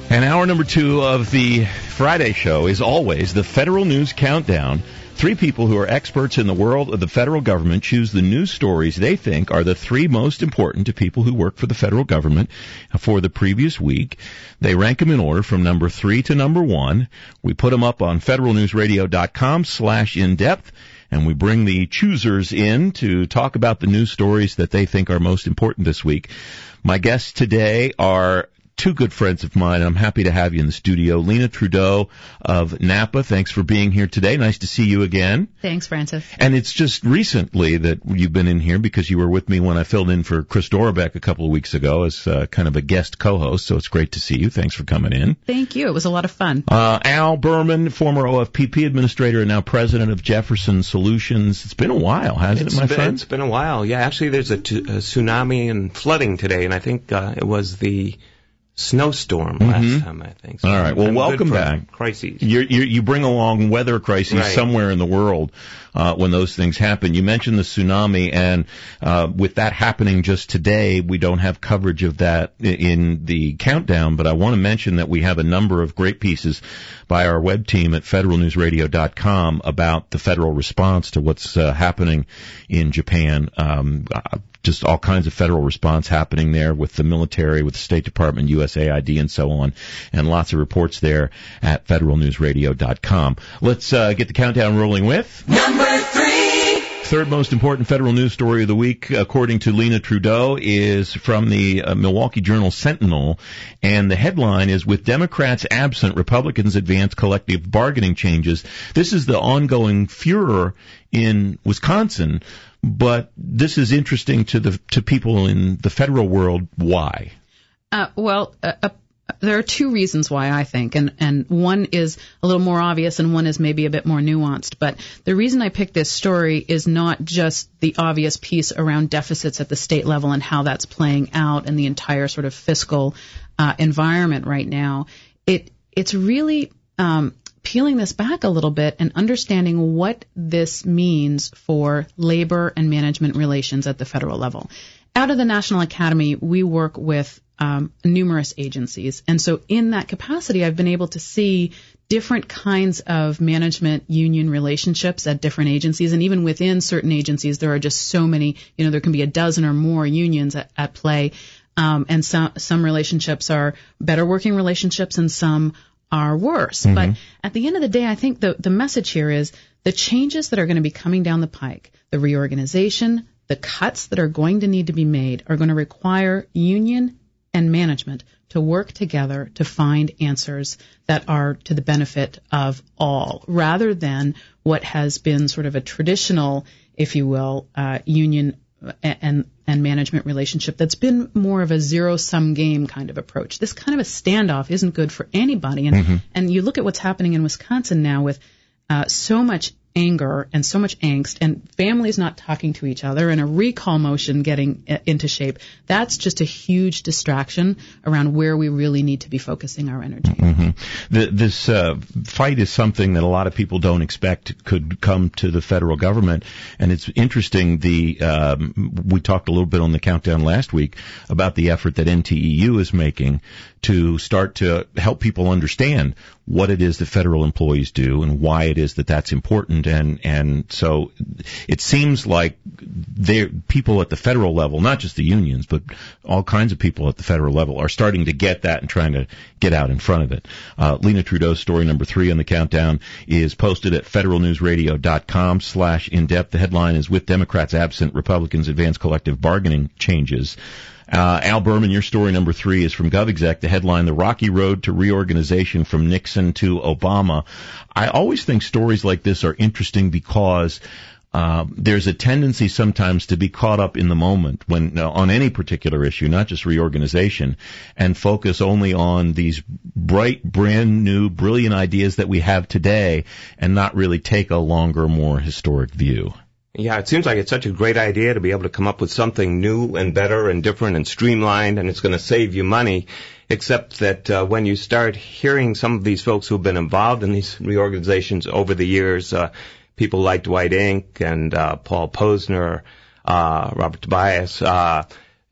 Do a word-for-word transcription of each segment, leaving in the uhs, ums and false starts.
And hour number two of the Friday show is always the Federal News Countdown. Three people who are experts in the world of the federal government choose the news stories they think are the three most important to people who work for the federal government for the previous week. They rank them in order from number three to number one. We put them up on federalnewsradio.com slash in-depth, and we bring the choosers in to talk about the news stories that they think are most important this week. My guests today are two good friends of mine. I'm happy to have you in the studio. Lena Trudeau of Napa, thanks for being here today. Nice to see you again. Thanks, Francis. And it's just recently that you've been in here because you were with me when I filled in for Chris Dorbeck a couple of weeks ago as uh, kind of a guest co-host, so it's great to see you. Thanks for coming in. Thank you. It was a lot of fun. Uh, Al Berman, former O F P P administrator and now president of Jefferson Solutions. It's been a while, hasn't it's it, my been, friend? It's been a while. Yeah, actually there's a, t- a tsunami and flooding today, and I think uh, it was the snowstorm last mm-hmm. time, I think. So All right. Well, I'm welcome back. Crises. You're, you're, you bring along weather crises right. somewhere in the world uh, when those things happen. You mentioned the tsunami, and uh, with that happening just today, we don't have coverage of that in the countdown, but I want to mention that we have a number of great pieces by our web team at federal news radio dot com about the federal response to what's uh, happening in Japan. Um, just all kinds of federal response happening there with the military, with the State Department, U S A I D, and so on, and lots of reports there at federal news radio dot com. Let's uh, get the countdown rolling with number three. Third most important federal news story of the week, according to Lena Trudeau, is from the uh, Milwaukee Journal Sentinel, and the headline is, "With Democrats absent, Republicans advance collective bargaining changes." This is the ongoing furor in Wisconsin, but this is interesting to the to people in the federal world. Why? Uh, well, uh, uh, there are two reasons why, I think, and, and one is a little more obvious and one is maybe a bit more nuanced. But the reason I picked this story is not just the obvious piece around deficits at the state level and how that's playing out in the entire sort of fiscal uh, environment right now. It it's really um, peeling this back a little bit and understanding what this means for labor and management relations at the federal level. Out of the National Academy, we work with um, numerous agencies. And so in that capacity, I've been able to see different kinds of management union relationships at different agencies. And even within certain agencies, there are just so many, you know, there can be a dozen or more unions at, at play. Um, and some, some relationships are better working relationships and some are worse. Mm-hmm. But at the end of the day, I think the, the message here is the changes that are going to be coming down the pike, the reorganization, the cuts that are going to need to be made are going to require union and management to work together to find answers that are to the benefit of all, rather than what has been sort of a traditional, if you will, uh, union and and management relationship that's been more of a zero-sum game kind of approach. This kind of a standoff isn't good for anybody. And mm-hmm. and you look at what's happening in Wisconsin now with uh, so much anger and so much angst and families not talking to each other and a recall motion getting into shape. That's just a huge distraction around where we really need to be focusing our energy. Mm-hmm. The, this uh, fight is something that a lot of people don't expect could come to the federal government, and it's interesting. The um, we talked a little bit on the countdown last week about the effort that N T E U is making to start to help people understand what it is that federal employees do and why it is that that's important. And, and so it seems like there, people at the federal level, not just the unions, but all kinds of people at the federal level are starting to get that and trying to get out in front of it. Uh, Lena Trudeau's story number three on the countdown is posted at federalnewsradio.com slash in-depth. The headline is, "With Democrats absent, Republicans advance collective bargaining changes." Uh, Al Berman, your story number three is from GovExec. The headline, "The Rocky Road to Reorganization from Nixon to Obama." I always think stories like this are interesting because uh, there's a tendency sometimes to be caught up in the moment when uh, on any particular issue, not just reorganization, and focus only on these bright, brand new, brilliant ideas that we have today and not really take a longer, more historic view. Yeah, it seems like it's such a great idea to be able to come up with something new and better and different and streamlined, and it's going to save you money, except that uh, when you start hearing some of these folks who've been involved in these reorganizations over the years, uh, people like Dwight Ink and uh, Paul Posner, uh, Robert Tobias, uh,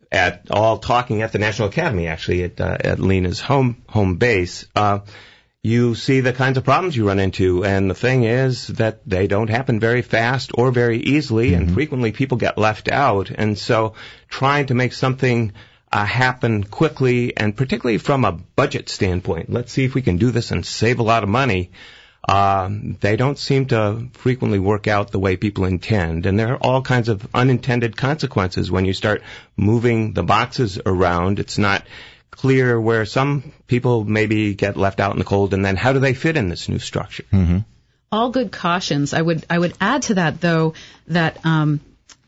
at all talking at the National Academy, actually, at, uh, at Lena's home, home base, uh, you see the kinds of problems you run into. And the thing is that they don't happen very fast or very easily, mm-hmm. and frequently people get left out. And so trying to make something uh, happen quickly, and particularly from a budget standpoint, let's see if we can do this and save a lot of money, uh, they don't seem to frequently work out the way people intend. And there are all kinds of unintended consequences when you start moving the boxes around. It's not clear where some people maybe get left out in the cold, and then how do they fit in this new structure? Mm-hmm. All good cautions. I would I would add to that, though, that um,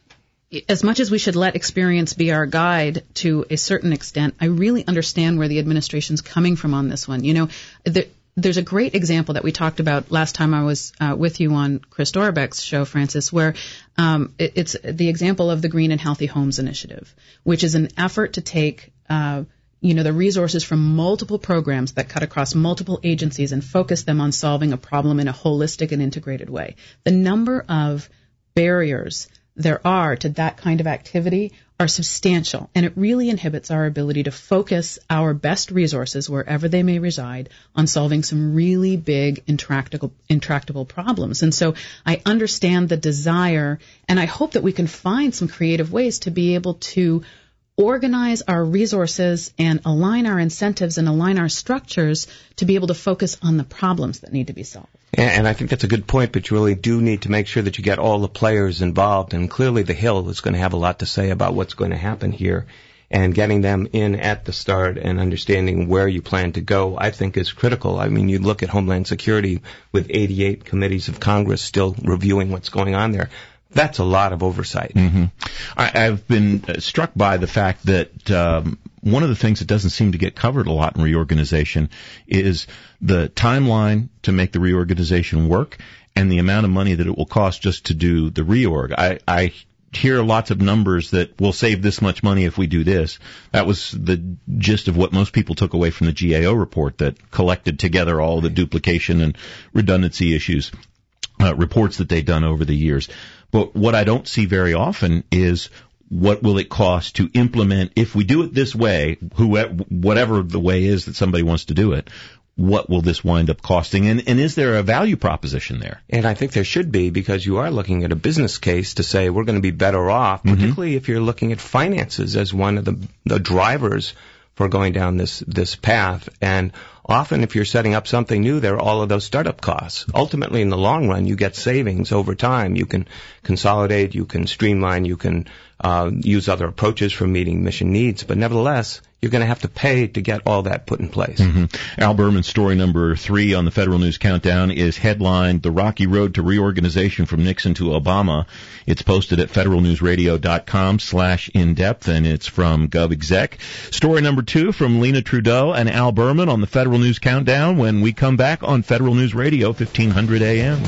as much as we should let experience be our guide to a certain extent, I really understand where the administration's coming from on this one. You know, there, there's a great example that we talked about last time I was uh, with you on Chris Dorbeck's show, Francis, where um, it, it's the example of the Green and Healthy Homes Initiative, which is an effort to take uh, you know, the resources from multiple programs that cut across multiple agencies and focus them on solving a problem in a holistic and integrated way. The number of barriers there are to that kind of activity are substantial, and it really inhibits our ability to focus our best resources, wherever they may reside, on solving some really big intractable, intractable problems. And so I understand the desire, and I hope that we can find some creative ways to be able to organize our resources and align our incentives and align our structures to be able to focus on the problems that need to be solved. And I think that's a good point, but you really do need to make sure that you get all the players involved. And clearly the Hill is going to have a lot to say about what's going to happen here. And getting them in at the start and understanding where you plan to go, I think, is critical. I mean, you look at Homeland Security with eighty-eight committees of Congress still reviewing what's going on there. That's a lot of oversight. Mm-hmm. I, I've been struck by the fact that um, one of the things that doesn't seem to get covered a lot in reorganization is the timeline to make the reorganization work and the amount of money that it will cost just to do the reorg. I, I hear lots of numbers that we'll save this much money if we do this. That was the gist of what most people took away from the G A O report that collected together all the duplication and redundancy issues, uh, reports that they've done over the years. But what I don't see very often is what will it cost to implement, if we do it this way, whoever, whatever the way is that somebody wants to do it, what will this wind up costing? And, and is there a value proposition there? And I think there should be, because you are looking at a business case to say we're going to be better off, mm-hmm. particularly if you're looking at finances as one of the, the drivers for going down this, this path. And often if you're setting up something new, there are all of those startup costs. Ultimately, in the long run, you get savings over time. You can consolidate, you can streamline, you can uh, use other approaches for meeting mission needs. But nevertheless, you're going to have to pay to get all that put in place. Mm-hmm. Al Berman's story number three on the Federal News Countdown is headlined, The Rocky Road to Reorganization from Nixon to Obama. It's posted at federalnewsradio.com slash in-depth, and it's from GovExec. Story number two from Lena Trudeau and Al Berman on the Federal News Countdown when we come back on Federal News Radio, fifteen hundred A M.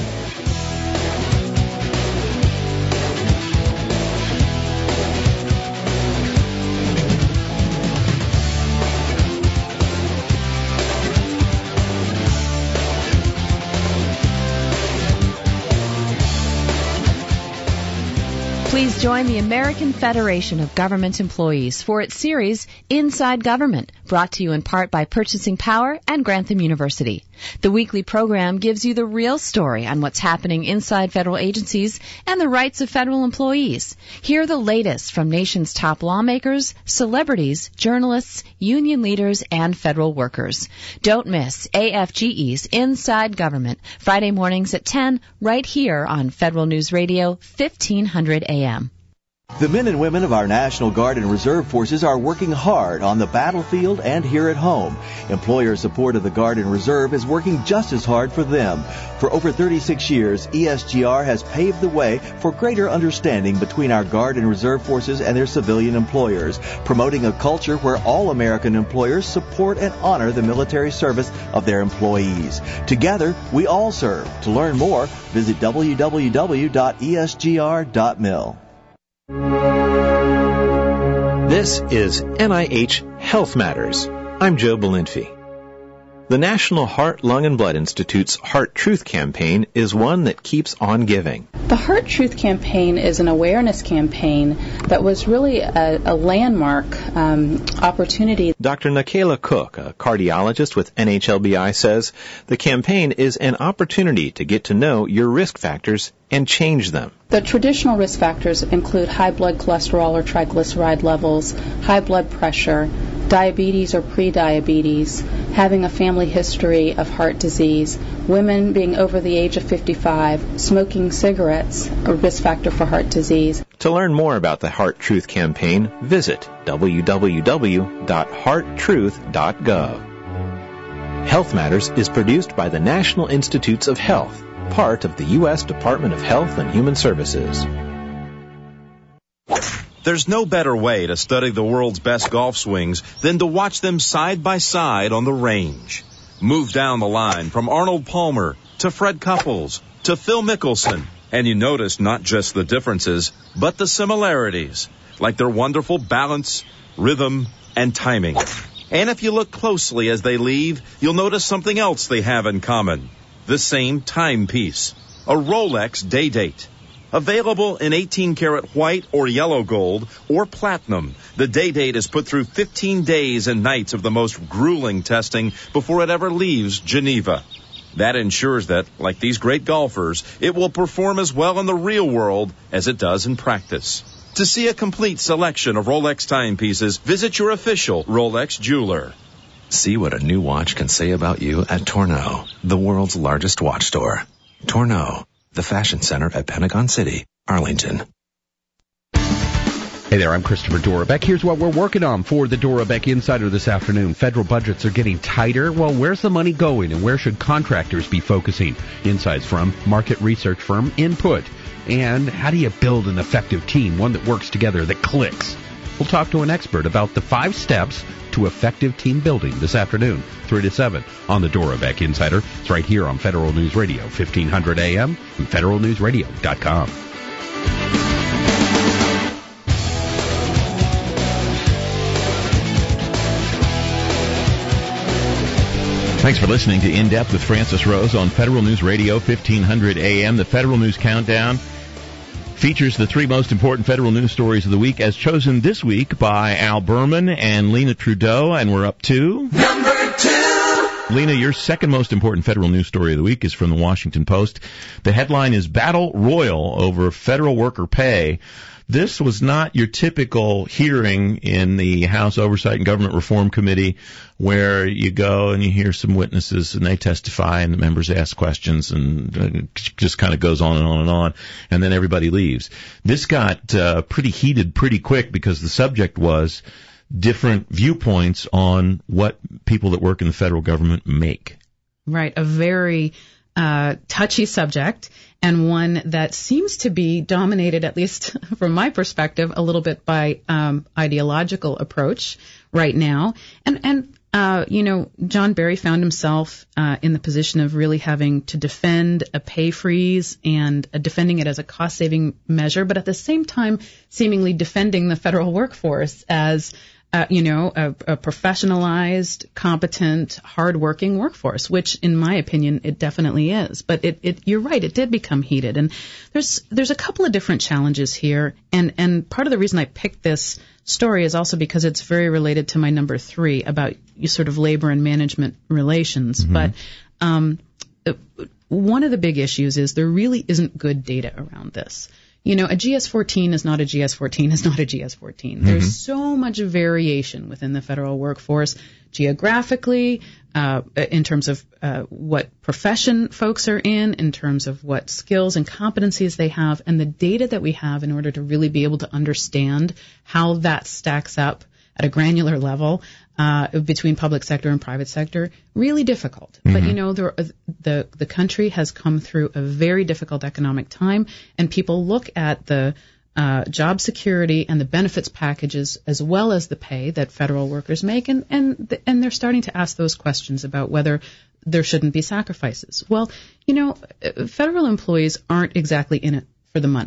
Please join the American Federation of Government Employees for its series, Inside Government, brought to you in part by Purchasing Power and Grantham University. The weekly program gives you the real story on what's happening inside federal agencies and the rights of federal employees. Hear the latest from nation's top lawmakers, celebrities, journalists, union leaders, and federal workers. Don't miss A F G E's Inside Government, Friday mornings at ten, right here on Federal News Radio, fifteen hundred A M. The men and women of our National Guard and Reserve Forces are working hard on the battlefield and here at home. Employer support of the Guard and Reserve is working just as hard for them. For over thirty-six years, E S G R has paved the way for greater understanding between our Guard and Reserve Forces and their civilian employers, promoting a culture where all American employers support and honor the military service of their employees. Together, we all serve. To learn more, visit w w w dot e s g r dot mil. This is N I H Health Matters. I'm Joe Belinfy. The National Heart, Lung, and Blood Institute's Heart Truth campaign is one that keeps on giving. The Heart Truth campaign is an awareness campaign that was really a, a landmark um, opportunity. Doctor Nikayla Cook, a cardiologist with N H L B I, says the campaign is an opportunity to get to know your risk factors and change them. The traditional risk factors include high blood cholesterol or triglyceride levels, high blood pressure, diabetes or pre-diabetes, having a family history of heart disease, women being over the age of fifty-five, smoking cigarettes, a risk factor for heart disease. To learn more about the Heart Truth campaign, visit w w w dot heart truth dot gov. Health Matters is produced by the National Institutes of Health, part of the U S Department of Health and Human Services. There's no better way to study the world's best golf swings than to watch them side by side on the range. Move down the line from Arnold Palmer to Fred Couples to Phil Mickelson, and you notice not just the differences, but the similarities, like their wonderful balance, rhythm, and timing. And if you look closely as they leave, you'll notice something else they have in common. The same timepiece, a Rolex Day Date. Available in eighteen karat white or yellow gold or platinum, the Day Date is put through fifteen days and nights of the most grueling testing before it ever leaves Geneva. That ensures that, like these great golfers, it will perform as well in the real world as it does in practice. To see a complete selection of Rolex timepieces, visit your official Rolex jeweler. See what a new watch can say about you at Tourneau, the world's largest watch store. Tourneau, the fashion center at Pentagon City, Arlington. Hey there, I'm Christopher Dorabek. Here's what we're working on for the Dorabek Insider this afternoon. Federal budgets are getting tighter. Well, where's the money going, and where should contractors be focusing? Insights from market research firm Input. And how do you build an effective team, one that works together, that clicks? We'll talk to an expert about the five steps to effective team building this afternoon, three to seven, on the Dorabek Insider. It's right here on Federal News Radio, fifteen hundred A M and federal news radio dot com. Thanks for listening to In Depth with Francis Rose on Federal News Radio, fifteen hundred A M. The Federal News Countdown features the three most important federal news stories of the week, as chosen this week by Al Berman and Lena Trudeau, and we're up to number two. Lena, your second most important federal news story of the week is from the Washington Post. The headline is Battle Royal over federal worker pay. This was not your typical hearing in the House Oversight and Government Reform Committee where you go and you hear some witnesses and they testify and the members ask questions and it just kind of goes on and on and on, and then everybody leaves. This got uh, pretty heated pretty quick because the subject was different viewpoints on what people that work in the federal government make. Right, a very uh, touchy subject, and one that seems to be dominated, at least from my perspective, a little bit by um, ideological approach right now. And, and uh, you know, John Barry found himself uh, in the position of really having to defend a pay freeze and uh, defending it as a cost-saving measure, but at the same time seemingly defending the federal workforce as Uh, you know, a, a professionalized, competent, hardworking workforce, which, in my opinion, it definitely is. But it, it, you're right, it did become heated, and there's there's a couple of different challenges here, and and part of the reason I picked this story is also because it's very related to my number three about sort of labor and management relations. Mm-hmm. But um, one of the big issues is there really isn't good data around this. You know, a G S fourteen is not a G S fourteen is not a G S fourteen. Mm-hmm. There's so much variation within the federal workforce geographically, uh, in terms of uh, what profession folks are in, in terms of what skills and competencies they have, and the data that we have in order to really be able to understand how that stacks up at a granular level uh, between public sector and private sector, really difficult. Mm-hmm. But, you know, the, the the country has come through a very difficult economic time, and people look at the uh, job security and the benefits packages as well as the pay that federal workers make, and, and, and they're starting to ask those questions about whether there shouldn't be sacrifices. Well, you know, federal employees aren't exactly in it for the money.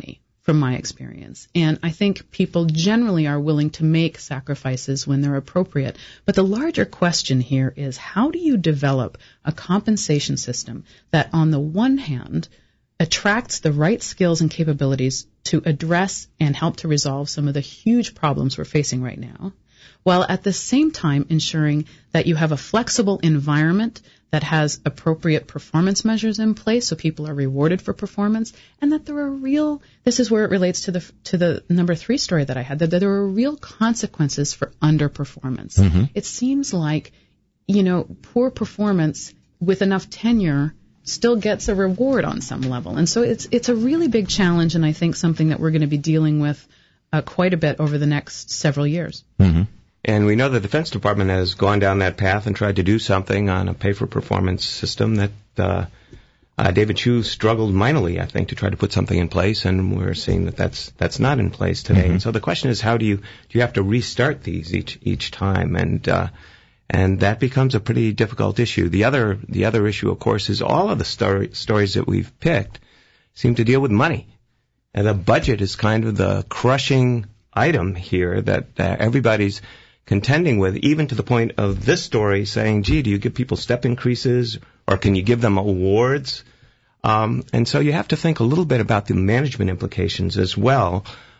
from my experience. And I think people generally are willing to make sacrifices when they're appropriate. But the larger question here is, how do you develop a compensation system that, on the one hand, attracts the right skills and capabilities to address and help to resolve some of the huge problems we're facing right now, while at the same time ensuring that you have a flexible environment that has appropriate performance measures in place so people are rewarded for performance, and that there are real, this is where it relates to the to the number three story that I had, that there are real consequences for underperformance. Mm-hmm. It seems like, you know, poor performance with enough tenure still gets a reward on some level. And so it's it's a really big challenge, and I think something that we're going to be dealing with uh, quite a bit over the next several years. Mm-hmm. And we know the Defense Department has gone down that path and tried to do something on a pay-for-performance system that uh, uh, David Chu struggled mightily, I think, to try to put something in place, and we're seeing that that's that's not in place today. Mm-hmm. And so the question is, how do you do you have to restart these each each time? And uh, and that becomes a pretty difficult issue. The other the other issue, of course, is all of the story, stories that we've picked seem to deal with money, and the budget is kind of the crushing item here that uh, everybody's contending with, even to the point of this story saying, gee, do you give people step increases or can you give them awards? Um, and so you have to think a little bit about the management implications as well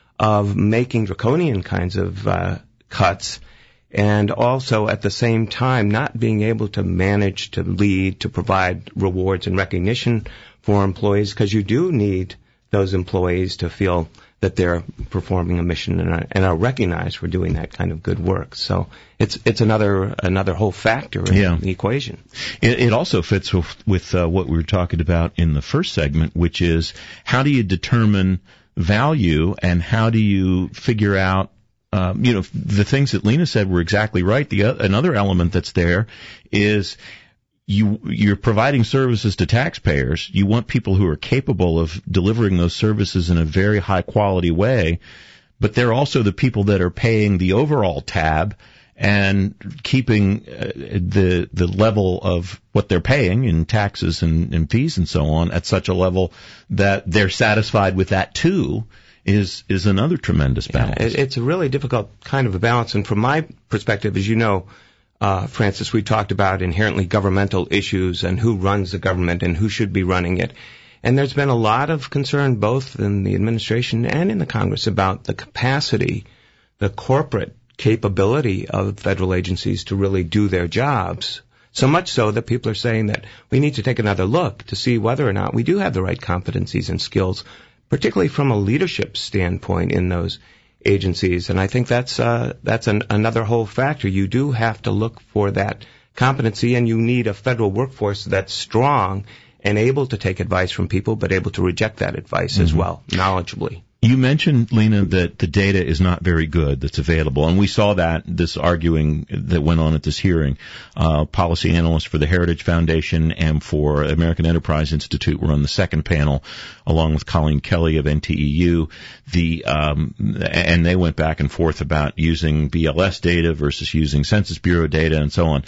of making draconian kinds of uh, cuts, and also at the same time not being able to manage, to lead, to provide rewards and recognition for employees, because you do need those employees to feel that they're performing a mission and are, and are recognized for doing that kind of good work. So it's it's another another whole factor in yeah. the equation. It, it also fits with, with uh, what we were talking about in the first segment, which is how do you determine value and how do you figure out, um, you know, the things that Lena said were exactly right. The uh, another element that's there is You, you're providing services to taxpayers. You want people who are capable of delivering those services in a very high quality way, but they're also the people that are paying the overall tab and keeping uh, the the level of what they're paying in taxes and, and fees and so on at such a level that they're satisfied with that too is is another tremendous balance. Yeah, it, it's a really difficult kind of a balance, and from my perspective, as you know, Uh, Francis, we talked about inherently governmental issues and who runs the government and who should be running it. And there's been a lot of concern both in the administration and in the Congress about the capacity, the corporate capability of federal agencies to really do their jobs. So much so that people are saying that we need to take another look to see whether or not we do have the right competencies and skills, particularly from a leadership standpoint in those agencies. And I think that's uh, that's an, another whole factor. You do have to look for that competency, and you need a federal workforce that's strong and able to take advice from people, but able to reject that advice mm-hmm. as well, knowledgeably. You mentioned, Lena, that the data is not very good that's available, and we saw that, this arguing that went on at this hearing. Uh, policy analysts for the Heritage Foundation and for American Enterprise Institute were on the second panel, along with Colleen Kelly of N T E U. The, um, and they went back and forth about using B L S data versus using Census Bureau data and so on.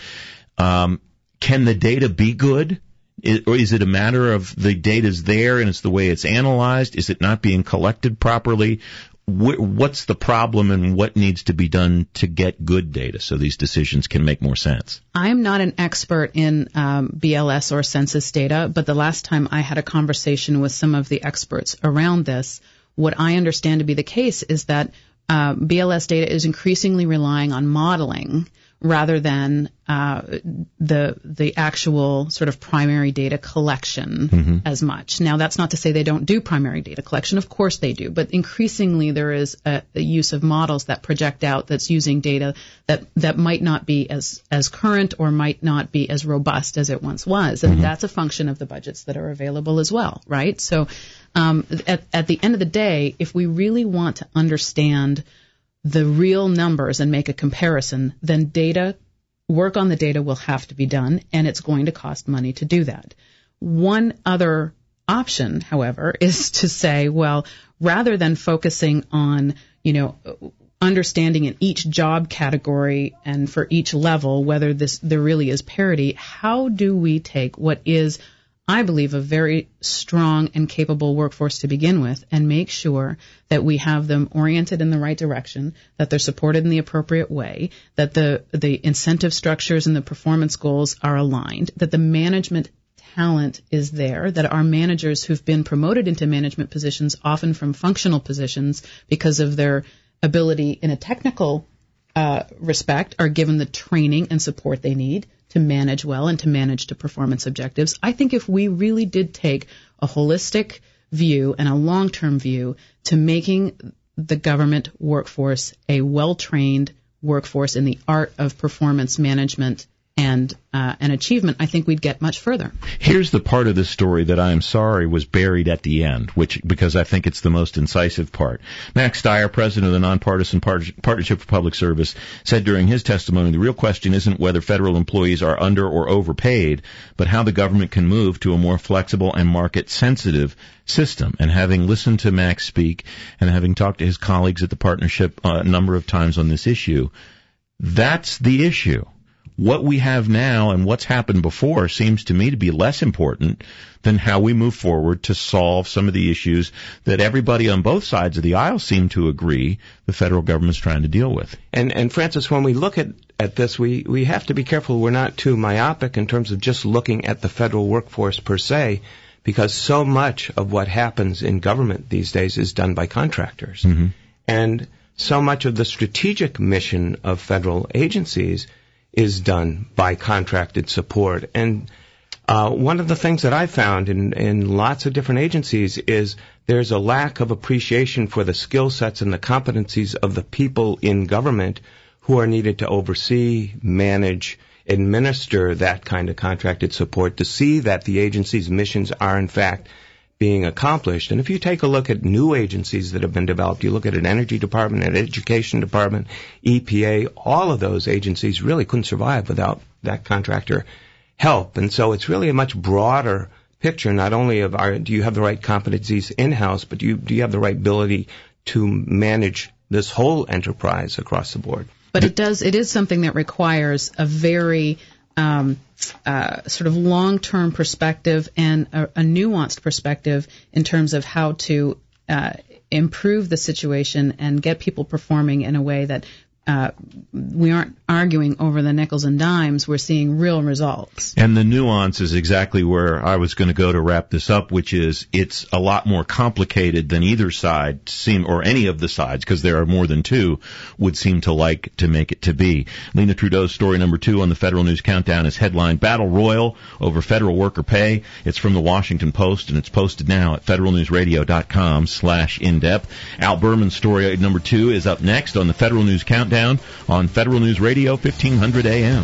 Um, can the data be good? Is, or is it a matter of the data's there and it's the way it's analyzed? Is it not being collected properly? Wh- what's the problem and what needs to be done to get good data so these decisions can make more sense? I'm not an expert in um, B L S or census data, but the last time I had a conversation with some of the experts around this, what I understand to be the case is that uh, B L S data is increasingly relying on modeling rather than uh, the the actual sort of primary data collection mm-hmm. as much. Now, that's not to say they don't do primary data collection. Of course they do. But increasingly there is a, a use of models that project out that's using data that, that might not be as, as current or might not be as robust as it once was. And mm-hmm. that's a function of the budgets that are available as well, right? So um, at, at the end of the day, if we really want to understand the real numbers and make a comparison, then data, work on the data will have to be done, and it's going to cost money to do that. One other option, however, is to say, well, rather than focusing on, you know, understanding in each job category and for each level whether this there really is parity, how do we take what is I believe, a very strong and capable workforce to begin with, and make sure that we have them oriented in the right direction, that they're supported in the appropriate way, that the the incentive structures and the performance goals are aligned, that the management talent is there, that our managers who've been promoted into management positions, often from functional positions because of their ability in a technical uh, respect, are given the training and support they need to manage well and to manage to performance objectives. I think if we really did take a holistic view and a long-term view to making the government workforce a well-trained workforce in the art of performance management and uh, and achievement, I think we'd get much further. Here's the part of the story that I am sorry was buried at the end, which because I think it's the most incisive part. Max Stier, president of the Nonpartisan Partnership for Public Service, said during his testimony, the real question isn't whether federal employees are under or overpaid, but how the government can move to a more flexible and market-sensitive system. And having listened to Max speak and having talked to his colleagues at the partnership uh, a number of times on this issue, that's the issue. What we have now and what's happened before seems to me to be less important than how we move forward to solve some of the issues that everybody on both sides of the aisle seem to agree the federal government's trying to deal with. And, and Francis, when we look at, at this, we, we have to be careful we're not too myopic in terms of just looking at the federal workforce per se, because so much of what happens in government these days is done by contractors. Mm-hmm. And so much of the strategic mission of federal agencies is done by contracted support. And uh, one of the things that I found in, in lots of different agencies is there's a lack of appreciation for the skill sets and the competencies of the people in government who are needed to oversee, manage, administer that kind of contracted support to see that the agency's missions are in fact being accomplished. And if you take a look at new agencies that have been developed, you look at an energy department, an education department, E P A, all of those agencies really couldn't survive without that contractor help. And so it's really a much broader picture, not only of our, do you have the right competencies in-house, but do you, do you have the right ability to manage this whole enterprise across the board? But it does, it is something that requires a very Um, uh, sort of long-term perspective and a, a nuanced perspective in terms of how to uh, improve the situation and get people performing in a way that uh, we aren't arguing over the nickels and dimes. We're seeing real results. And the nuance is exactly where I was going to go to wrap this up, which is it's a lot more complicated than either side seem, or any of the sides, because there are more than two, would seem to like to make it to be. Lena Trudeau's story number two on the Federal News Countdown is headlined Battle Royal over federal worker pay. It's from the Washington Post, and it's posted now at federalnewsradio.com slash in-depth. Al Berman's story number two is up next on the Federal News Countdown on Federal News Radio, fifteen hundred A M.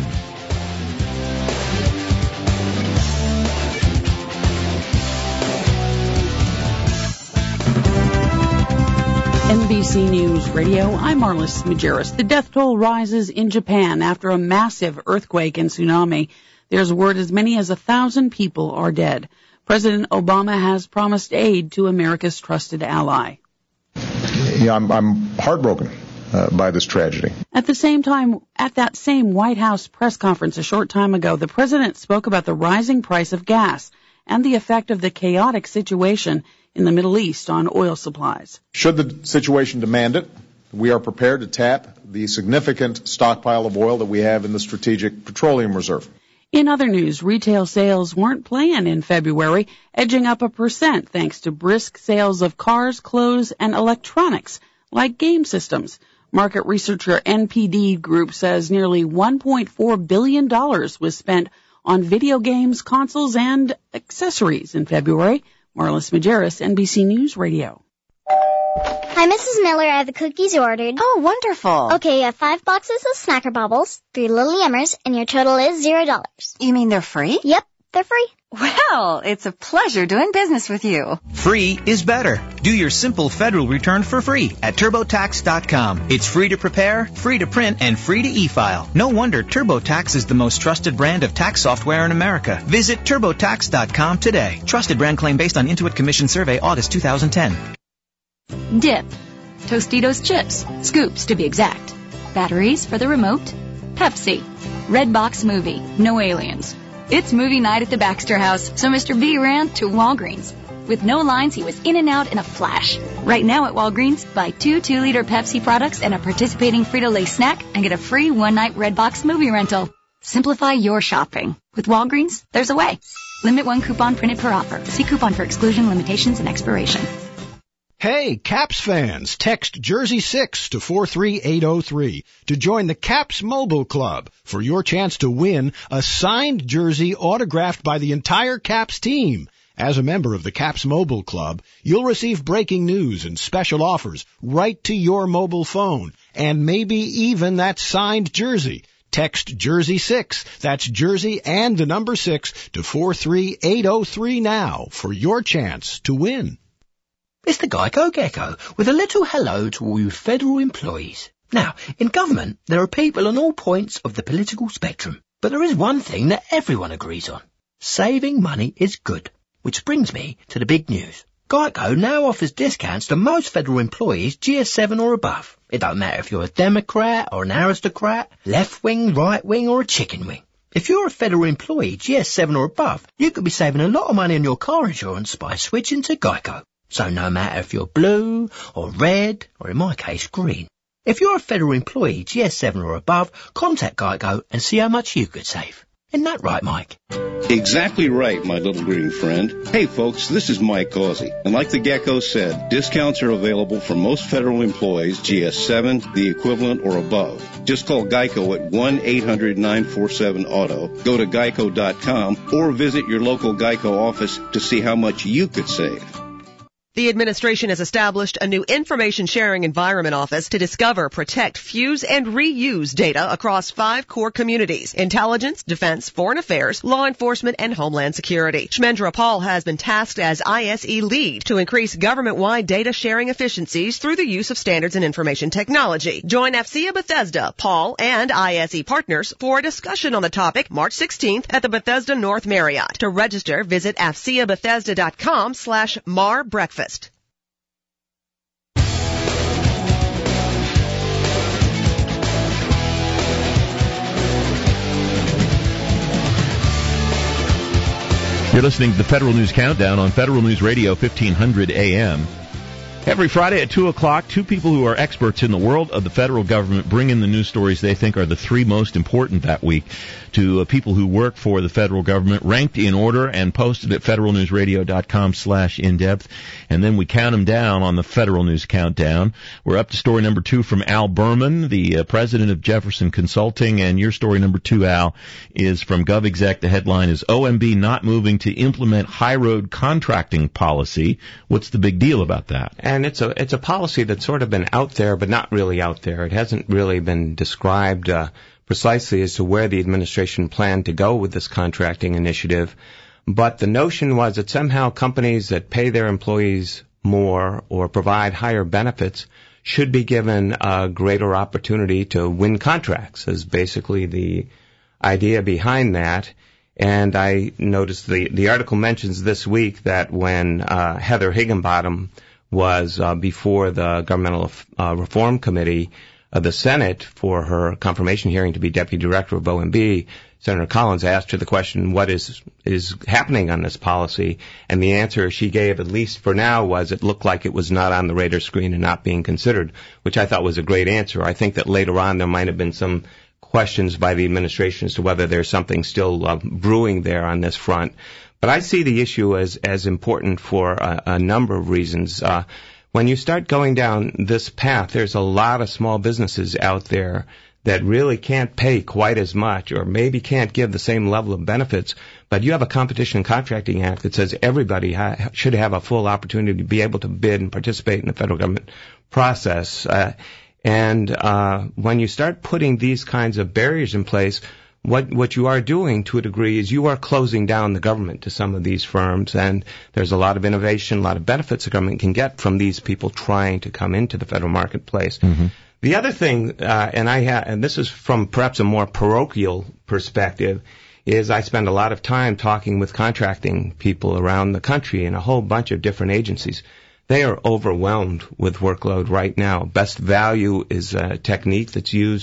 N B C News Radio, I'm Marlis Majerus. The death toll rises in Japan after a massive earthquake and tsunami. There's word as many as a thousand people are dead. President Obama has promised aid to America's trusted ally. Yeah, I'm, I'm heartbroken uh, by this tragedy. At the same time, at that same White House press conference a short time ago, the president spoke about the rising price of gas and the effect of the chaotic situation in the Middle East on oil supplies. Should the situation demand it, we are prepared to tap the significant stockpile of oil that we have in the Strategic Petroleum Reserve. In other news, retail sales weren't planned in February, edging up a percent thanks to brisk sales of cars, clothes, and electronics, like game systems. Market researcher N P D Group says nearly one point four billion dollars was spent on video games, consoles, and accessories in February. Marlis Majerus, N B C News Radio. Hi, Missus Miller. I have the cookies you ordered. Oh, wonderful. Okay, you have five boxes of Snacker Bubbles, three Little Yummers, and your total is zero dollars. You mean they're free? Yep, they're free. Well, it's a pleasure doing business with you. Free is better. Do your simple federal return for free at TurboTax dot com. It's free to prepare, free to print, and free to e-file. No wonder TurboTax is the most trusted brand of tax software in America. Visit TurboTax dot com today. Trusted brand claim based on Intuit Commission Survey, August two thousand ten. Dip. Tostitos chips. Scoops, to be exact. Batteries for the remote. Pepsi. Redbox movie. No aliens. It's movie night at the Baxter House, so Mister B ran to Walgreens. With no lines, he was in and out in a flash. Right now at Walgreens, buy two two-liter Pepsi products and a participating Frito-Lay snack and get a free one-night Redbox movie rental. Simplify your shopping. With Walgreens, there's a way. Limit one coupon printed per offer. See coupon for exclusion, limitations, and expiration. Hey, Caps fans, text Jersey six to four three eight oh three to join the Caps Mobile Club for your chance to win a signed jersey autographed by the entire Caps team. As a member of the Caps Mobile Club, you'll receive breaking news and special offers right to your mobile phone, and maybe even that signed jersey. Text Jersey six, that's Jersey and the number six, to four three eight oh three now for your chance to win. It's the Geico Gecko with a little hello to all you federal employees. Now, in government, there are people on all points of the political spectrum, but there is one thing that everyone agrees on. Saving money is good, which brings me to the big news. Geico now offers discounts to most federal employees G S seven or above. It don't matter if you're a Democrat or an aristocrat, left-wing, right-wing or a chicken wing. If you're a federal employee G S seven or above, you could be saving a lot of money on your car insurance by switching to Geico. So no matter if you're blue or red, or in my case, green. If you're a federal employee G S seven or above, contact Geico and see how much you could save. Isn't that right, Mike? Exactly right, my little green friend. Hey, folks, this is Mike Causey. And like the Gecko said, discounts are available for most federal employees G S seven, the equivalent, or above. Just call Geico at one eight hundred nine four seven auto, go to geico dot com, or visit your local Geico office to see how much you could save. The administration has established a new information sharing environment office to discover, protect, fuse, and reuse data across five core communities: intelligence, defense, foreign affairs, law enforcement, and homeland security. Shmendra Paul has been tasked as I S E lead to increase government-wide data sharing efficiencies through the use of standards and information technology. Join AFCEA Bethesda, Paul, and I S E partners for a discussion on the topic March sixteenth at the Bethesda North Marriott. To register, visit A F C E A Bethesda dot com slash Mar Breakfast. You're listening to the Federal News Countdown on Federal News Radio, fifteen hundred A M. Every Friday at two o'clock, two people who are experts in the world of the federal government bring in the news stories they think are the three most important that week to uh, people who work for the federal government, ranked in order and posted at federal news radio dot com slash in-depth. And then we count them down on the Federal News Countdown. We're up to story number two from Al Berman, the uh, president of Jefferson Consulting. And your story number two, Al, is from GovExec. The headline is O M B not moving to implement high road contracting policy. What's the big deal about that? And it's a it's a policy that's sort of been out there, but not really out there. It hasn't really been described uh, precisely as to where the administration planned to go with this contracting initiative. But the notion was that somehow companies that pay their employees more or provide higher benefits should be given a greater opportunity to win contracts, is basically the idea behind that. And I noticed the, the article mentions this week that when uh, Heather Higginbottom was uh, before the Governmental uh, Reform Committee of the Senate for her confirmation hearing to be Deputy Director of O M B, Senator Collins asked her the question, what is is happening on this policy? And the answer she gave, at least for now, was it looked like it was not on the radar screen and not being considered, which I thought was a great answer. I think that later on there might have been some questions by the administration as to whether there's something still uh, brewing there on this front. But I see the issue as, as important for a, a number of reasons. Uh, when you start going down this path, there's a lot of small businesses out there that really can't pay quite as much or maybe can't give the same level of benefits. But you have a Competition and Contracting Act that says everybody ha- should have a full opportunity to be able to bid and participate in the federal government process. Uh, and uh, when you start putting these kinds of barriers in place, What what you are doing to a degree is you are closing down the government to some of these firms, and there's a lot of innovation, a lot of benefits the government can get from these people trying to come into the federal marketplace. Mm-hmm. The other thing, uh, and I ha- and this is from perhaps a more parochial perspective, is I spend a lot of time talking with contracting people around the country in a whole bunch of different agencies. They are overwhelmed with workload right now. Best value is a technique that's used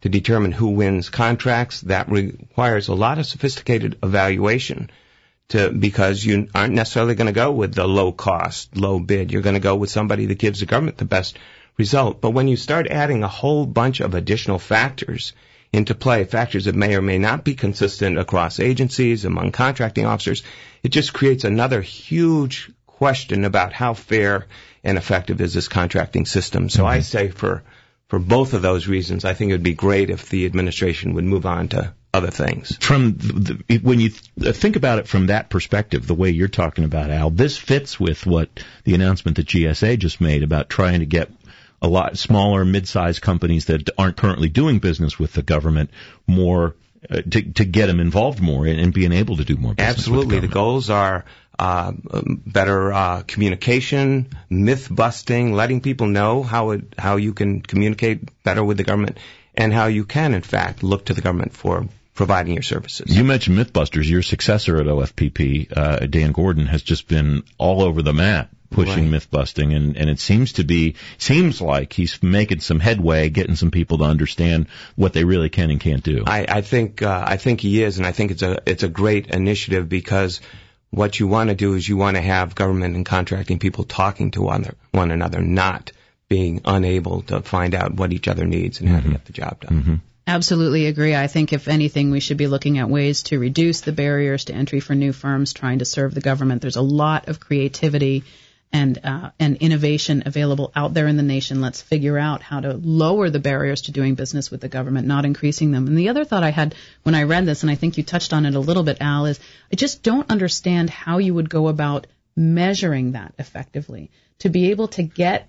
to determine who wins contracts. That requires a lot of sophisticated evaluation to, because you aren't necessarily going to go with the low cost, low bid. You're going to go with somebody that gives the government the best result. But when you start adding a whole bunch of additional factors into play, factors that may or may not be consistent across agencies, among contracting officers, it just creates another huge question about how fair and effective is this contracting system. So mm-hmm. I say for for both of those reasons, I think it would be great if the administration would move on to other things. From the, the, when you th- think about it from that perspective, the way you're talking about, Al, this fits with what the announcement that G S A just made about trying to get a lot smaller, mid-sized companies that aren't currently doing business with the government more, uh, to, to get them involved more and, and being able to do more business Absolutely. with the government. The goals are uh, better uh, communication, myth-busting, letting people know how it, how you can communicate better with the government and how you can, in fact, look to the government for providing your services. You mentioned Mythbusters. Your successor at O F P P, uh, Dan Gordon, has just been all over the map pushing right. myth busting, and, and it seems to be, seems like he's making some headway, getting some people to understand what they really can and can't do. I, I think, uh, I think he is, and I think it's a, it's a great initiative because what you want to do is you want to have government and contracting people talking to one, one another, not being unable to find out what each other needs and mm-hmm. how to get the job done. Mm-hmm. Absolutely agree. I think, if anything, we should be looking at ways to reduce the barriers to entry for new firms trying to serve the government. There's a lot of creativity and uh, and innovation available out there in the nation. Let's figure out how to lower the barriers to doing business with the government, not increasing them. And the other thought I had when I read this, and I think you touched on it a little bit, Al, is I just don't understand how you would go about measuring that effectively. To be able to get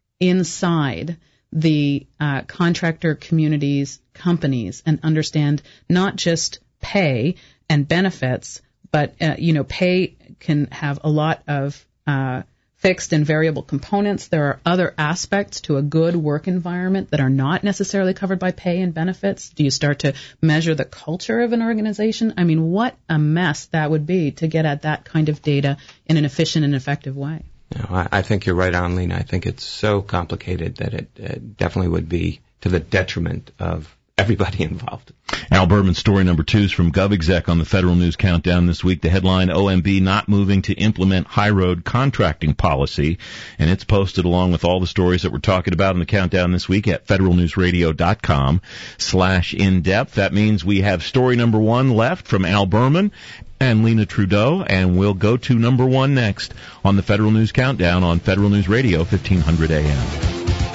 inside the uh, contractor communities, companies, and understand not just pay and benefits, but, uh, you know, pay can have a lot of uh, fixed and variable components. There are other aspects to a good work environment that are not necessarily covered by pay and benefits. Do you start to measure the culture of an organization? I mean, what a mess that would be to get at that kind of data in an efficient and effective way. No, I, I think you're right on, Lena. I think it's so complicated that it, it definitely would be to the detriment of everybody involved. Al Berman's story number two is from GovExec on the Federal News Countdown this week. The headline, O M B not moving to implement high road contracting policy. And it's posted along with all the stories that we're talking about in the Countdown this week at federalnewsradio.com slash in-depth. That means we have story number one left from Al Berman and Lena Trudeau, and we'll go to number one next on the Federal News Countdown on Federal News Radio, fifteen hundred A M.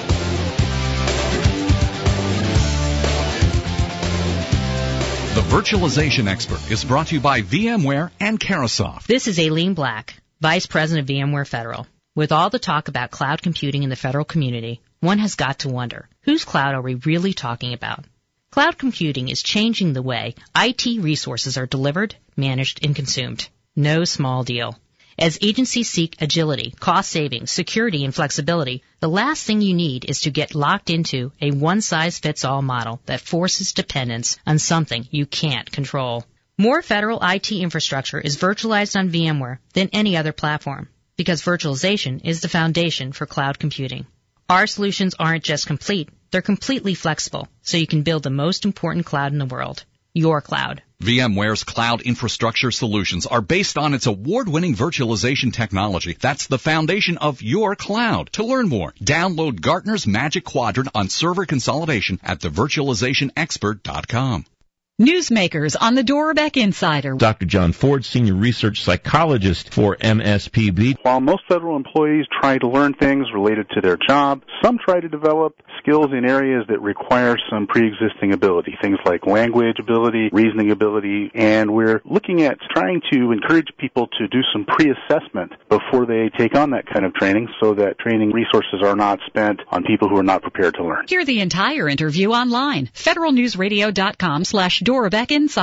The Virtualization Expert is brought to you by VMware and Carahsoft. This is Aileen Black, Vice President of VMware Federal. With all the talk about cloud computing in the federal community, one has got to wonder, whose cloud are we really talking about? Cloud computing is changing the way I T resources are delivered, managed, and consumed. No small deal. As agencies seek agility, cost savings, security, and flexibility, the last thing you need is to get locked into a one-size-fits-all model that forces dependence on something you can't control. More federal I T infrastructure is virtualized on VMware than any other platform, because virtualization is the foundation for cloud computing. Our solutions aren't just complete, they're completely flexible, so you can build the most important cloud in the world, your cloud. VMware's cloud infrastructure solutions are based on its award-winning virtualization technology. That's the foundation of your cloud. To learn more, download Gartner's Magic Quadrant on server consolidation at the virtualization expert dot com. Newsmakers on the Dora Beck Insider. Doctor John Ford, Senior Research Psychologist for M S P B. While most federal employees try to learn things related to their job, some try to develop skills in areas that require some pre-existing ability, things like language ability, reasoning ability, and we're looking at trying to encourage people to do some pre-assessment before they take on that kind of training so that training resources are not spent on people who are not prepared to learn. Hear the entire interview online. federalnewsradio.com slash Dora Beck Insider.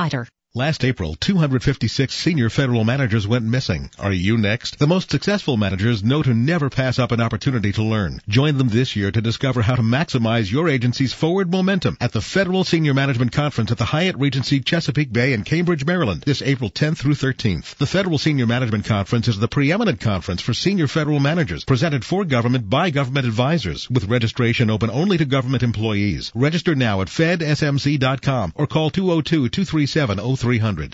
Last April, two hundred fifty-six senior federal managers went missing. Are you next? The most successful managers know to never pass up an opportunity to learn. Join them this year to discover how to maximize your agency's forward momentum at the Federal Senior Management Conference at the Hyatt Regency Chesapeake Bay in Cambridge, Maryland, this April tenth through thirteenth. The Federal Senior Management Conference is the preeminent conference for senior federal managers, presented for government by government advisors, with registration open only to government employees. Register now at fed s m c dot com or call two oh two, two three seven, oh three hundred.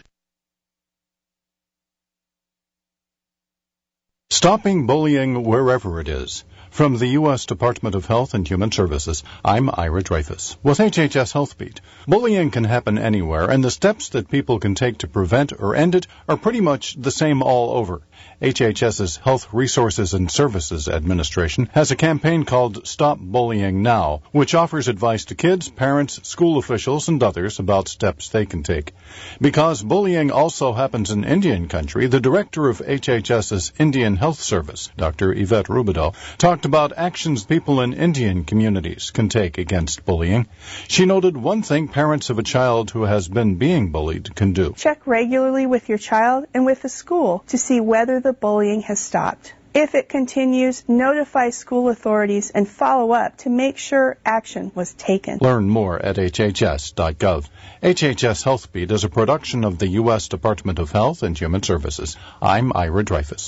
Stopping bullying wherever it is. From the U S Department of Health and Human Services, I'm Ira Dreyfus. With H H S Health Beat, bullying can happen anywhere, and the steps that people can take to prevent or end it are pretty much the same all over. HHS's Health Resources and Services Administration has a campaign called Stop Bullying Now, which offers advice to kids, parents, school officials, and others about steps they can take. Because bullying also happens in Indian country, the director of HHS's Indian Health Service, Doctor Yvette Rubidoux, talked about actions people in Indian communities can take against bullying. She noted one thing parents of a child who has been being bullied can do. Check regularly with your child and with the school to see whether the bullying has stopped. If it continues, notify school authorities and follow up to make sure action was taken. Learn more at h h s dot gov. H H S Health Beat is a production of the U S Department of Health and Human Services. I'm Ira Dreyfus.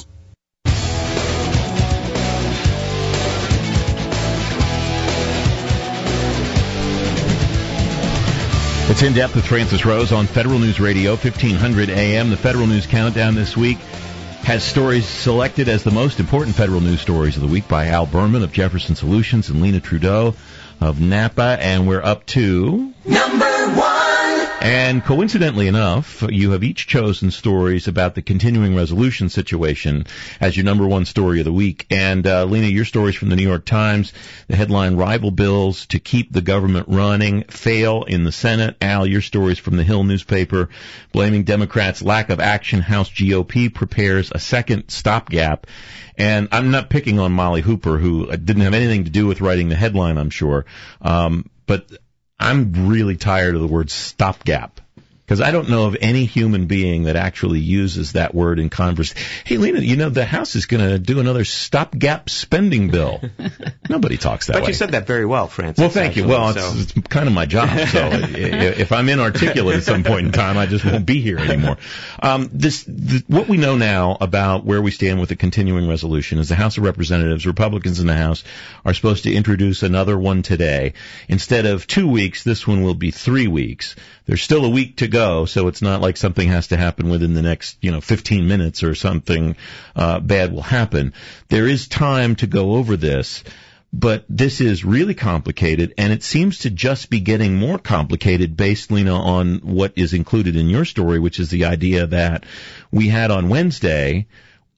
It's In Depth with Francis Rose on Federal News Radio, fifteen hundred A M. The Federal News Countdown this week has stories selected as the most important federal news stories of the week by Al Berman of Jefferson Solutions and Lena Trudeau of Napa, and we're up to number one. And coincidentally enough, you have each chosen stories about the continuing resolution situation as your number one story of the week. And uh, Lena, your stories from the New York Times, the headline, Rival Bills to Keep the Government Running Fail in the Senate. Al, your stories from the Hill newspaper, blaming Democrats' lack of action, House G O P prepares a second stopgap. And I'm not picking on Molly Hooper, who didn't have anything to do with writing the headline, I'm sure. Um, but I'm really tired of the word stopgap, because I don't know of any human being that actually uses that word in converse. Hey, Lena, you know, the House is going to do another stopgap spending bill. Nobody talks that but way. But you said that very well, Francis. Well, thank actually, you. Well, so. it's, it's kind of my job. So if I'm inarticulate at some point in time, I just won't be here anymore. Um, this, the, what we know now about where we stand with the continuing resolution is the House of Representatives, Republicans in the House, are supposed to introduce another one today. Instead of two weeks, this one will be three weeks. There's still a week to go, so it's not like something has to happen within the next, you know, fifteen minutes or something uh, bad will happen. There is time to go over this, but this is really complicated, and it seems to just be getting more complicated based, Lena, on what is included in your story, which is the idea that we had on Wednesday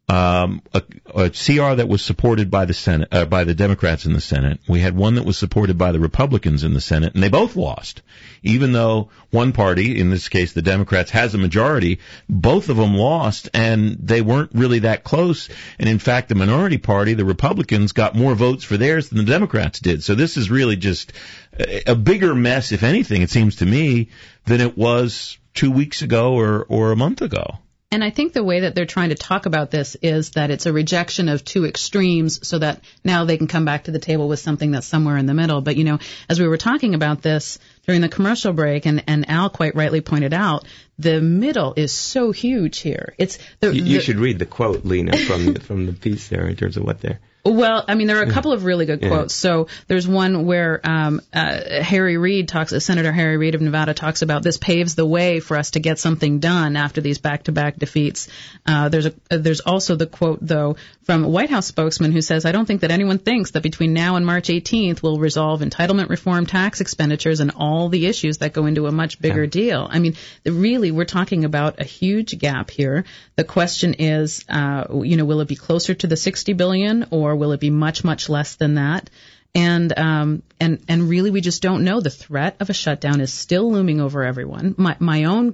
Um, a, a C R that was supported by the Senate, uh, by the Democrats in the Senate. We had one that was supported by the Republicans in the Senate, and they both lost. Even though one party, in this case the Democrats, has a majority, both of them lost, and they weren't really that close. And in fact, the minority party, the Republicans, got more votes for theirs than the Democrats did. So this is really just a, a bigger mess, if anything, it seems to me, than it was two weeks ago or, or a month ago. And I think the way that they're trying to talk about this is that it's a rejection of two extremes so that now they can come back to the table with something that's somewhere in the middle. But, you know, as we were talking about this during the commercial break, and, and Al quite rightly pointed out, the middle is so huge here. It's the, You, you the, should read the quote, Lena, from, from the piece there in terms of what they're... Well, I mean, there are a couple of really good Yeah. quotes. So there's one where um, uh, Harry Reid talks, uh, Senator Harry Reid of Nevada talks about this paves the way for us to get something done after these back-to-back defeats. Uh, there's a uh, there's also the quote, though, from a White House spokesman who says, I don't think that anyone thinks that between now and March eighteenth we'll resolve entitlement reform, tax expenditures, and all the issues that go into a much bigger yeah. deal. I mean, really, we're talking about a huge gap here. The question is, uh, you know, will it be closer to the sixty billion dollars, or will it be much, much less than that? And um, and and really, we just don't know. The threat of a shutdown is still looming over everyone. My my own gut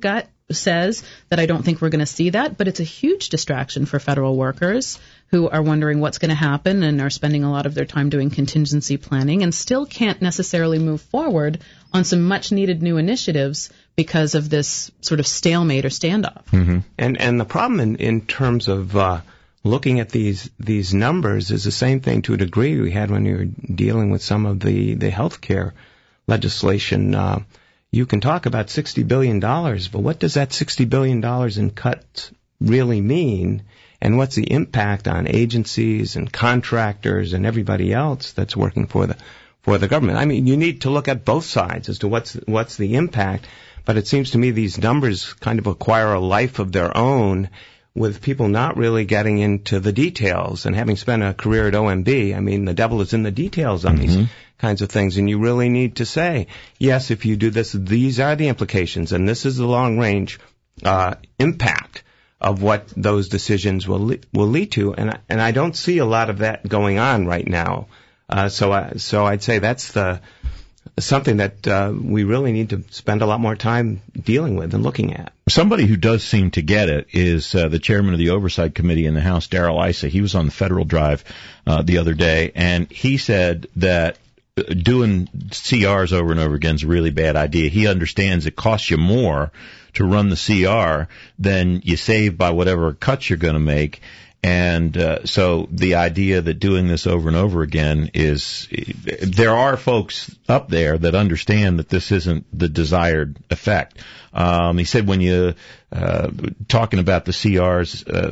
says that I don't think we're going to see that, but it's a huge distraction for federal workers who are wondering what's going to happen and are spending a lot of their time doing contingency planning and still can't necessarily move forward on some much needed new initiatives because of this sort of stalemate or standoff. Mm-hmm. And and the problem in, in terms of uh, looking at these these numbers is the same thing to a degree we had when we were dealing with some of the, the health care legislation. Uh, you can talk about sixty billion dollars, but what does that sixty billion dollars in cuts really mean? And what's the impact on agencies and contractors and everybody else that's working for the for the government? I mean, you need to look at both sides as to what's what's the impact. But it seems to me these numbers kind of acquire a life of their own with people not really getting into the details. And having spent a career at O M B, I mean, the devil is in the details on mm-hmm. these kinds of things. And you really need to say, yes, if you do this, these are the implications, and this is the long-range uh, impact of what those decisions will le- will lead to. And I, and I don't see a lot of that going on right now. Uh, so I, so I'd say that's the something that uh, we really need to spend a lot more time dealing with and looking at. Somebody who does seem to get it is uh, the chairman of the Oversight Committee in the House, Darrell Issa. He was on the Federal Drive uh, the other day, and he said that doing C Rs over and over again is a really bad idea. He understands it costs you more to run the C R than you save by whatever cuts you're going to make. And uh, so the idea that doing this over and over again is, there are folks up there that understand that this isn't the desired effect. Um, he said when you, uh, talking about the C Rs, uh,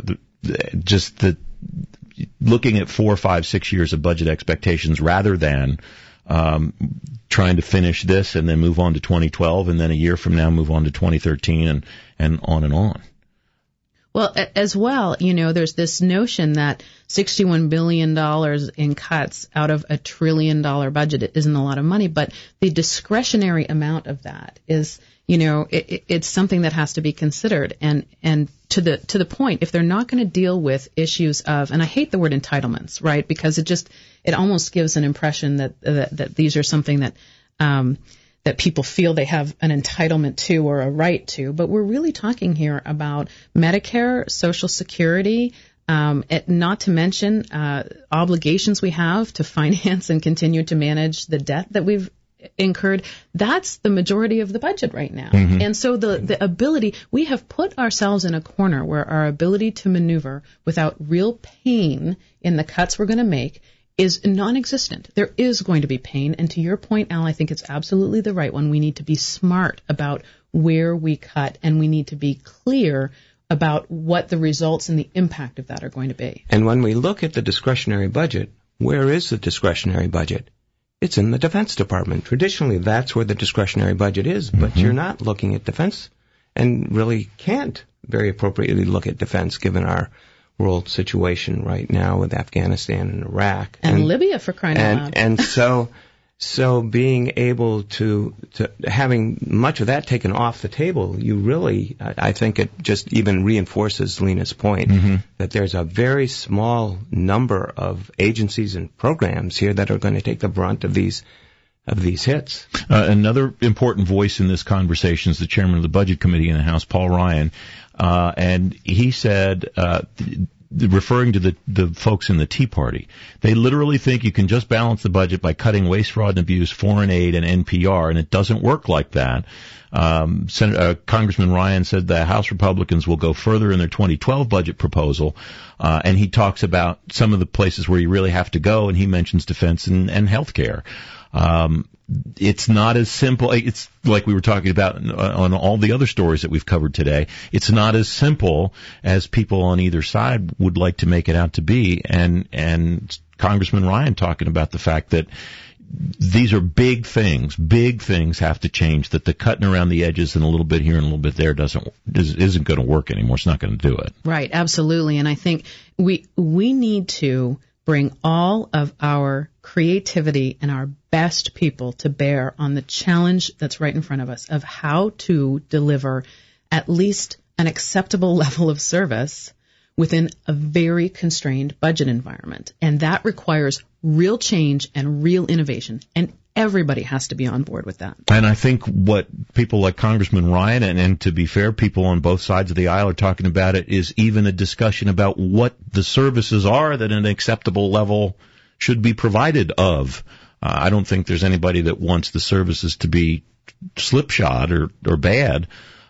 just the, looking at four, five, six years of budget expectations rather than um, trying to finish this and then move on to twenty twelve and then a year from now move on to twenty thirteen and, and on and on. Well, as well, you know, there's this notion that sixty-one billion dollars in cuts out of a trillion dollar budget isn't a lot of money, but the discretionary amount of that is, you know, it, it's something that has to be considered. And, and to the, to the point, if they're not going to deal with issues of, and I hate the word entitlements, right? Because it just, it almost gives an impression that, that, that these are something that, um, that people feel they have an entitlement to or a right to, but we're really talking here about Medicare, Social Security, um, it, not to mention uh, obligations we have to finance and continue to manage the debt that we've incurred. That's the majority of the budget right now. Mm-hmm. And so the, the ability, we have put ourselves in a corner where our ability to maneuver without real pain in the cuts we're going to make is non-existent. There is going to be pain, and to your point, Al, I think it's absolutely the right one. We need to be smart about where we cut, and we need to be clear about what the results and the impact of that are going to be. And when we look at the discretionary budget, where is the discretionary budget? It's in the Defense Department. Traditionally, that's where the discretionary budget is, but mm-hmm. you're not looking at defense and really can't very appropriately look at defense given our world situation right now with Afghanistan and Iraq. And, and Libya, for crying and, out loud. And so, so being able to, to, having much of that taken off the table, you really, I think it just even reinforces Lena's point mm-hmm. that there's a very small number of agencies and programs here that are going to take the brunt of these of these hits. Uh, another important voice in this conversation is the chairman of the Budget Committee in the House, Paul Ryan, uh, and he said, uh, th- referring to the, the folks in the Tea Party, they literally think you can just balance the budget by cutting waste, fraud, and abuse, foreign aid, and N P R, and it doesn't work like that. Um, Senator, uh, Congressman Ryan said the House Republicans will go further in their twenty twelve budget proposal, uh, and he talks about some of the places where you really have to go, and he mentions defense and, and health care. Um, it's not as simple. It's like we were talking about on all the other stories that we've covered today. It's not as simple as people on either side would like to make it out to be. And, and Congressman Ryan talking about the fact that these are big things. Big things have to change, that the cutting around the edges and a little bit here and a little bit there doesn't, isn't going to work anymore. It's not going to do it. Right. Absolutely. And I think we, we need to bring all of our creativity and our best people to bear on the challenge that's right in front of us of how to deliver at least an acceptable level of service within a very constrained budget environment. And that requires real change and real innovation. And everybody has to be on board with that. And I think what people like Congressman Ryan, and, and to be fair, people on both sides of the aisle are talking about it, is even a discussion about what the services are that an acceptable level should be provided of. Uh, I don't think there's anybody that wants the services to be slipshod or, or bad.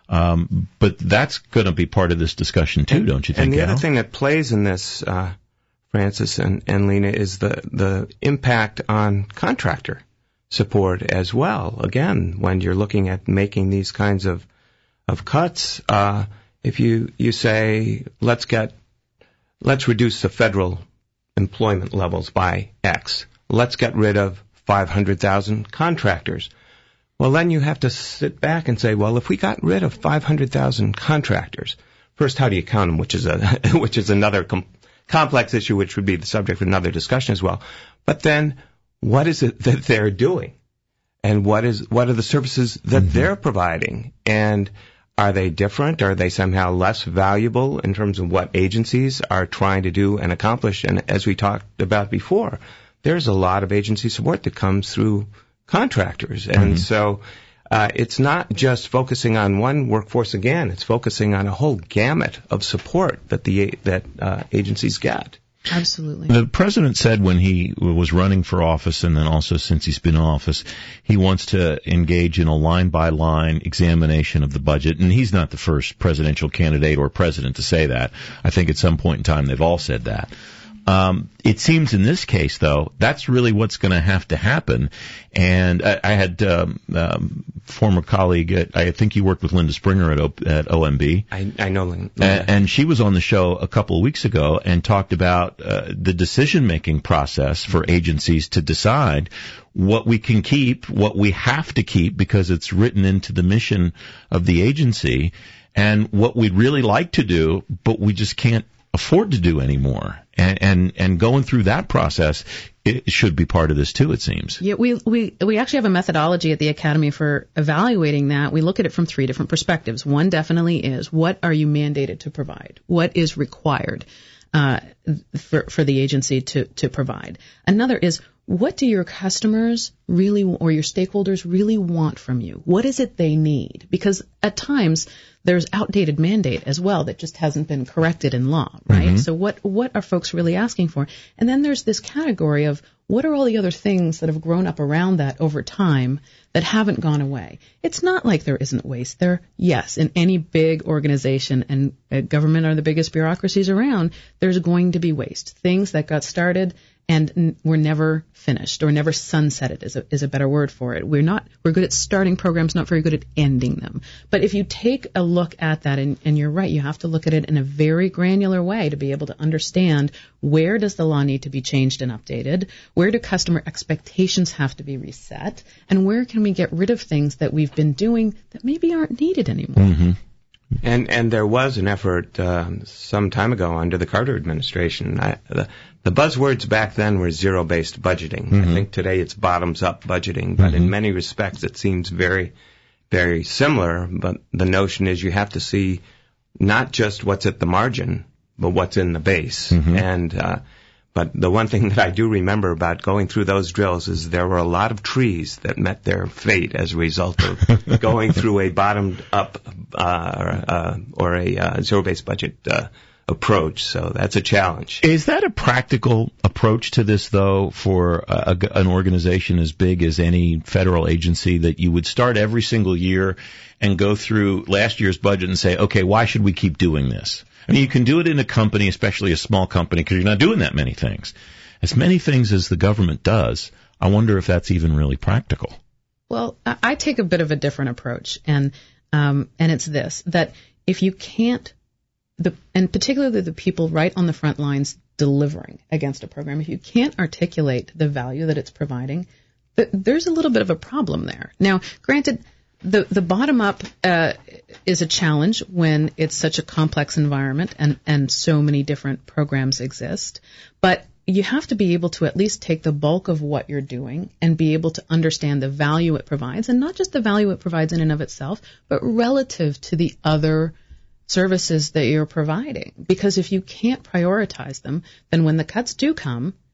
Um, but that's going to be part of this discussion too, and, don't you think? And the Al? other thing that plays in this, uh, Francis and, and Lena, is the, the impact on contractor support as well. Again, when you're looking at making these kinds of of cuts, uh, if you you say let's get let's reduce the federal employment levels by X, let's get rid of five hundred thousand contractors. Well, then you have to sit back and say, well, if we got rid of five hundred thousand contractors, first, how do you count them, which is a which is another com- complex issue, which would be the subject of another discussion as well. But then, what is it that they're doing, and what is what are the services that mm-hmm. they're providing, and are they different? Are they somehow less valuable in terms of what agencies are trying to do and accomplish? And as we talked about before, there's a lot of agency support that comes through contractors. And mm-hmm. so uh, it's not just focusing on one workforce again. It's focusing on a whole gamut of support that the that uh, agencies get. Absolutely. The president said when he was running for office, and then also since he's been in office, he wants to engage in a line-by-line examination of the budget. And he's not the first presidential candidate or president to say that. I think at some point in time they've all said that. Um, it seems in this case, though, that's really what's going to have to happen. And I, I had um, um, former colleague, at, I think you worked with Linda Springer at, o, at O M B. I, I know Linda. And, and she was on the show a couple of weeks ago and talked about uh, the decision-making process for agencies to decide what we can keep, what we have to keep because it's written into the mission of the agency, and what we'd really like to do, but we just can't afford to do anymore. And, and, and going through that process, it should be part of this too, it seems. Yeah, we, we, we actually have a methodology at the Academy for evaluating that. We look at it from three different perspectives. One definitely is, what are you mandated to provide? What is required, uh, for, for the agency to, to provide? Another is, what do your customers really, or your stakeholders really want from you? What is it they need? Because at times, there's outdated mandate as well that just hasn't been corrected in law, right? Mm-hmm. So what, what are folks really asking for? And then there's this category of what are all the other things that have grown up around that over time that haven't gone away? It's not like there isn't waste there. Yes, in any big organization, and uh, government are the biggest bureaucracies around, there's going to be waste. Things that got started and n- were never finished or never sunsetted is a, is a better word for it. We're not, we're good at starting programs, not very good at ending them. But if you take a look at that, and, and you're right, you have to look at it in a very granular way to be able to understand where does the law need to be changed and updated, where do customer expectations have to be reset, and where can we get rid of things that we've been doing that maybe aren't needed anymore. Mm-hmm. And and there was an effort um, some time ago under the Carter administration. I, the, the buzzwords back then were zero-based budgeting. Mm-hmm. I think today it's bottoms-up budgeting, but mm-hmm. in many respects it seems very, very similar. But the notion is you have to see not just what's at the margin, but what's in the base. Mm-hmm. And uh, but the one thing that I do remember about going through those drills is there were a lot of trees that met their fate as a result of going through a bottomed-up uh, uh, or a uh, zero-based budget uh, approach. So that's a challenge. Is that a practical approach to this, though, for a, a, an organization as big as any federal agency, that you would start every single year and go through last year's budget and say, okay, why should we keep doing this? I mean, you can do it in a company, especially a small company, because you're not doing that many things. As many things as the government does, I wonder if that's even really practical. Well, I take a bit of a different approach, and um, and it's this, that if you can't, the and particularly the people right on the front lines delivering against a program, if you can't articulate the value that it's providing, th- there's a little bit of a problem there. Now, granted, The the bottom up uh, is a challenge when it's such a complex environment and, and so many different programs exist. But you have to be able to at least take the bulk of what you're doing and be able to understand the value it provides, and not just the value it provides in and of itself, but relative to the other services that you're providing. Because if you can't prioritize them, then when the cuts do come,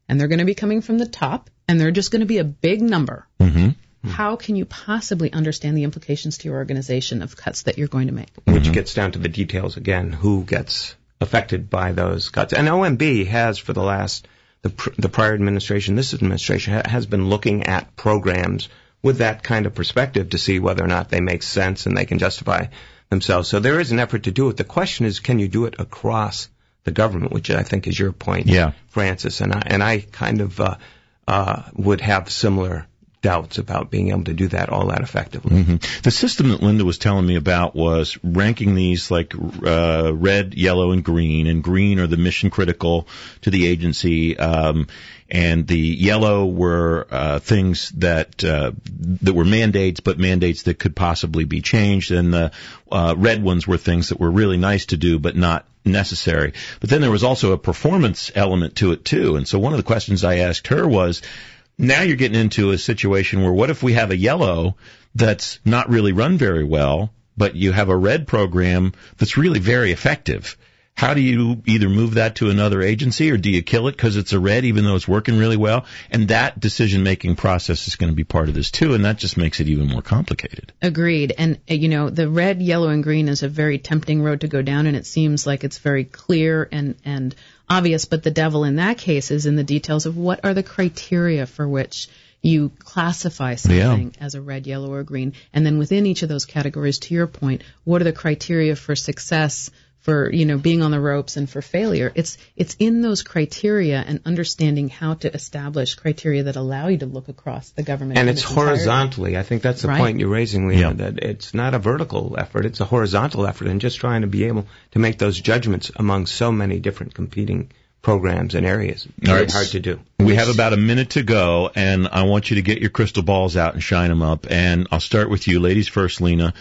and they're going to be coming from the top, and they're just going to be a big number. Mm-hmm. How can you possibly understand the implications to your organization of cuts that you're going to make? Which Mm-hmm. gets down to the details again. Who gets affected by those cuts? And O M B has, for the last, the, pr- the prior administration, this administration, ha- has been looking at programs with that kind of perspective to see whether or not they make sense and they can justify themselves. So there is an effort to do it. The question is, can you do it across the government, which I think is your point, yeah. Francis. And I, and I kind of uh, uh, would have similar doubts about being able to do that all that effectively. Mm-hmm. The system that Linda was telling me about was ranking these like uh, red, yellow, and green, and green are the mission critical to the agency, um, and the yellow were uh, things that uh, that were mandates, but mandates that could possibly be changed, and the uh, red ones were things that were really nice to do, but not necessary. But then there was also a performance element to it too, and so one of the questions I asked her was, now you're getting into a situation where what if we have a yellow that's not really run very well, but you have a red program that's really very effective? How do you either move that to another agency, or do you kill it because it's a red even though it's working really well? And that decision-making process is going to be part of this too, and that just makes it even more complicated. Agreed. And, uh, you know, the red, yellow, and green is a very tempting road to go down, and it seems like it's very clear and, and obvious, but the devil in that case is in the details of what are the criteria for which you classify something yeah. as a red, yellow, or green. And then within each of those categories, to your point, what are the criteria for success, for, you know, being on the ropes, and for failure? It's it's in those criteria and understanding how to establish criteria that allow you to look across the government. And it's horizontally. I think that's the right. point you're raising, Lena, yeah. that it's not a vertical effort, it's a horizontal effort, and just trying to be able to make those judgments among so many different competing programs and areas. Very right. hard to do. We have about a minute to go, and I want you to get your crystal balls out and shine them up. And I'll start with you, ladies first, Lena.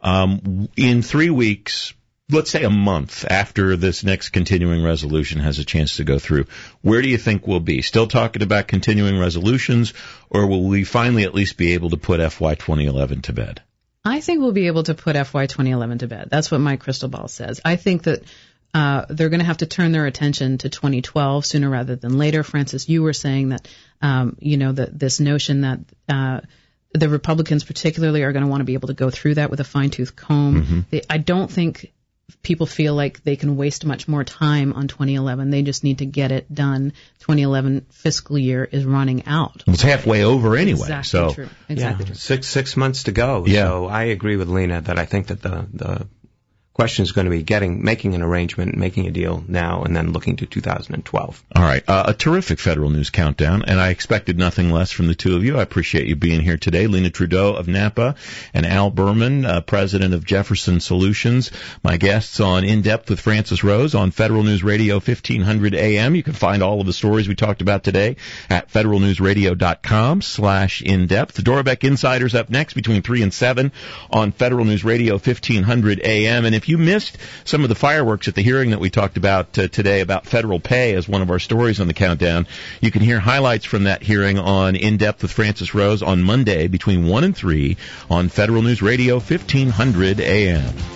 Um, in three weeks, let's say a month after this next continuing resolution has a chance to go through, where do you think we'll be? Still talking about continuing resolutions, or will we finally at least be able to put F Y twenty eleven to bed? I think we'll be able to put F Y twenty eleven to bed. That's what my crystal ball says. I think that uh, they're going to have to turn their attention to twenty twelve sooner rather than later. Francis, you were saying that, um, you know, that this notion that uh, the Republicans particularly are going to want to be able to go through that with a fine-tooth comb. Mm-hmm. They, I don't think people feel like they can waste much more time on twenty eleven. They just need to get it done. twenty eleven fiscal year is running out. It's halfway over anyway. Exactly so true. Exactly yeah, true. Six six months to go. Yeah. So I agree with Lena that I think that the the question is going to be getting making an arrangement, making a deal now, and then looking to two thousand twelve. All right. Uh, a terrific Federal News Countdown, and I expected nothing less from the two of you. I appreciate you being here today. Lena Trudeau of Napa and Al Berman, uh, president of Jefferson Solutions, my guests on In Depth with Francis Rose on Federal News Radio fifteen hundred A M. You can find all of the stories we talked about today at federalnewsradio.com slash in-depth. The Dorbeck Insider's up next between three and seven on Federal News Radio fifteen hundred A M. And if you missed some of the fireworks at the hearing that we talked about uh, today about federal pay as one of our stories on the countdown, you can hear highlights from that hearing on In Depth with Francis Rose on Monday between one and three on Federal News Radio fifteen hundred A M.